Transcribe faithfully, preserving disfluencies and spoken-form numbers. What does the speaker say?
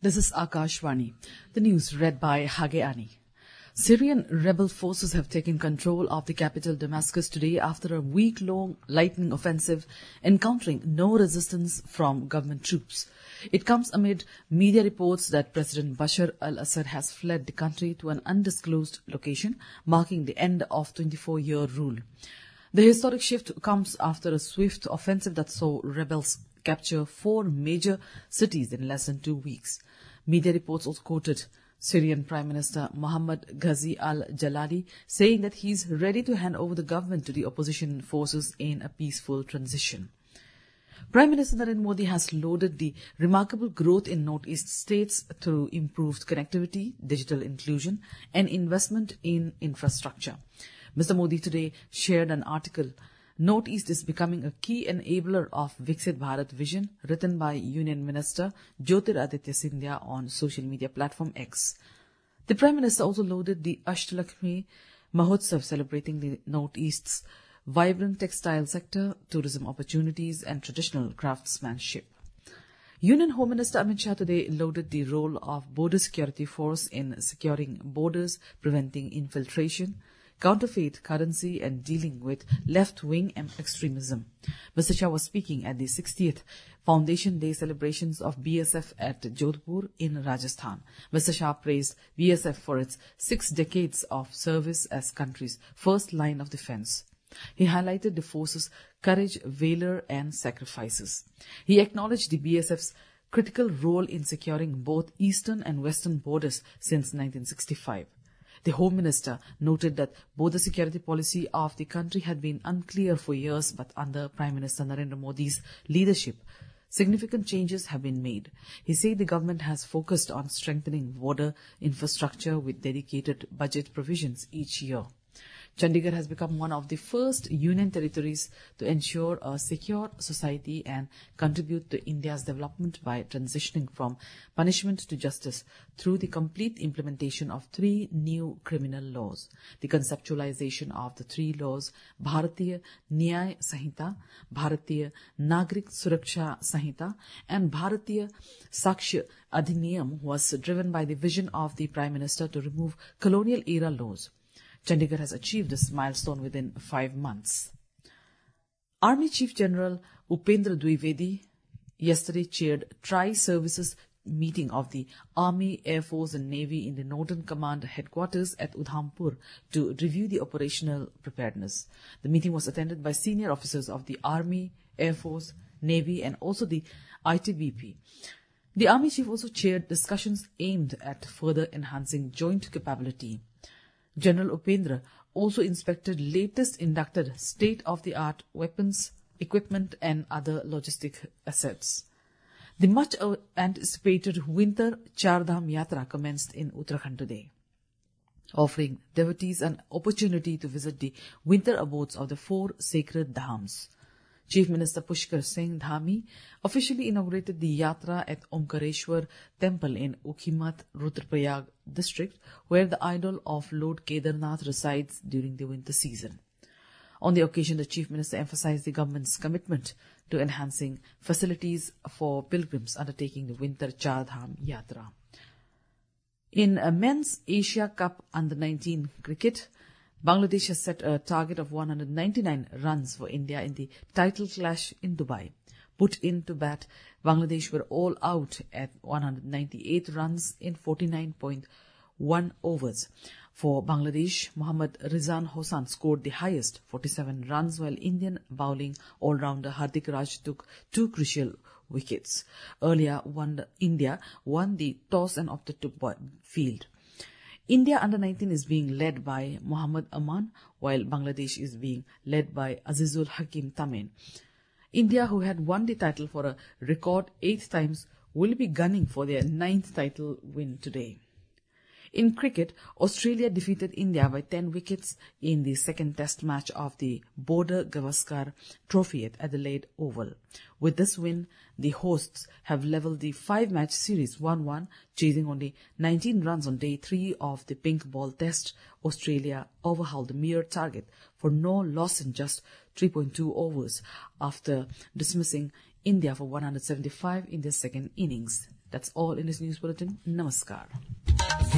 This is Akashvani. The news read by Hageani. Syrian rebel forces have taken control of the capital Damascus today after a week-long lightning offensive, encountering no resistance from government troops. It comes amid media reports that President Bashar al-Assad has fled the country to an undisclosed location, marking the end of twenty-four-year rule. The historic shift comes after a swift offensive that saw rebels capture four major cities in less than two weeks. Media reports also quoted Syrian Prime Minister Mohammad Ghazi al-Jalali saying that he is ready to hand over the government to the opposition forces in a peaceful transition. Prime Minister Narendra Modi has lauded the remarkable growth in Northeast states through improved connectivity, digital inclusion, and investment in infrastructure. Mister Modi today shared an article, Northeast is becoming a key enabler of Viksit Bharat vision, written by Union Minister Jyotiraditya Scindia on social media platform X. The Prime Minister also lauded the Ashtalakshmi Mahotsav celebrating the Northeast's vibrant textile sector, tourism opportunities and traditional craftsmanship. Union Home Minister Amit Shah today lauded the role of Border Security Force in securing borders, preventing infiltration, counterfeit currency and dealing with left-wing extremism. Mister Shah was speaking at the sixtieth Foundation Day celebrations of B S F at Jodhpur in Rajasthan. Mister Shah praised B S F for its six decades of service as country's first line of defense. He highlighted the force's courage, valor and sacrifices. He acknowledged the B S F's critical role in securing both eastern and western borders since nineteen sixty-five. The Home Minister noted that border security policy of the country had been unclear for years, but under Prime Minister Narendra Modi's leadership, significant changes have been made. He said the government has focused on strengthening border infrastructure with dedicated budget provisions each year. Chandigarh has become one of the first union territories to ensure a secure society and contribute to India's development by transitioning from punishment to justice through the complete implementation of three new criminal laws. The conceptualization of the three laws, Bharatiya Nyaya Sanhita, Bharatiya Nagrik Suraksha Sanhita, and Bharatiya Sakshya Adhiniyam, was driven by the vision of the Prime Minister to remove colonial-era laws. Chandigarh has achieved this milestone within five months. Army Chief General Upendra Dwivedi yesterday chaired tri-services meeting of the Army, Air Force and Navy in the Northern Command headquarters at Udhampur to review the operational preparedness. The meeting was attended by senior officers of the Army, Air Force, Navy and also the I T B P. The Army Chief also chaired discussions aimed at further enhancing joint capability. General Upendra also inspected latest inducted state-of-the-art weapons, equipment and other logistic assets. The much-anticipated Winter Char Dham Yatra commenced in Uttarakhand today, offering devotees an opportunity to visit the winter abodes of the four sacred dhams. Chief Minister Pushkar Singh Dhami officially inaugurated the Yatra at Omkareshwar Temple in Ukhimat, Rudraprayag district, where the idol of Lord Kedarnath resides during the winter season. On the occasion, the Chief Minister emphasized the government's commitment to enhancing facilities for pilgrims undertaking the Winter Char Dham Yatra. In a men's Asia Cup under nineteen cricket, Bangladesh has set a target of one hundred ninety-nine runs for India in the title clash in Dubai. Put in to bat, Bangladesh were all out at one hundred ninety-eight runs in forty-nine point one overs. For Bangladesh, Mohammad Rizan Hossain scored the highest, forty-seven runs, while Indian bowling all-rounder Hardik Raj took two crucial wickets. Earlier, one, India won the toss and opted to field. India under nineteen is being led by Mohammad Aman, while Bangladesh is being led by Azizul Hakim Tamin. India, who had won the title for a record eight times, will be gunning for their ninth title win today. In cricket, Australia defeated India by ten wickets in the second test match of the Border Gavaskar Trophy at Adelaide Oval. With this win, the hosts have levelled the five-match series one one, chasing only nineteen runs on day three of the pink ball test. Australia overhauled the mere target for no loss in just three point two overs after dismissing India for one hundred seventy-five in their second innings. That's all in this news bulletin. Namaskar.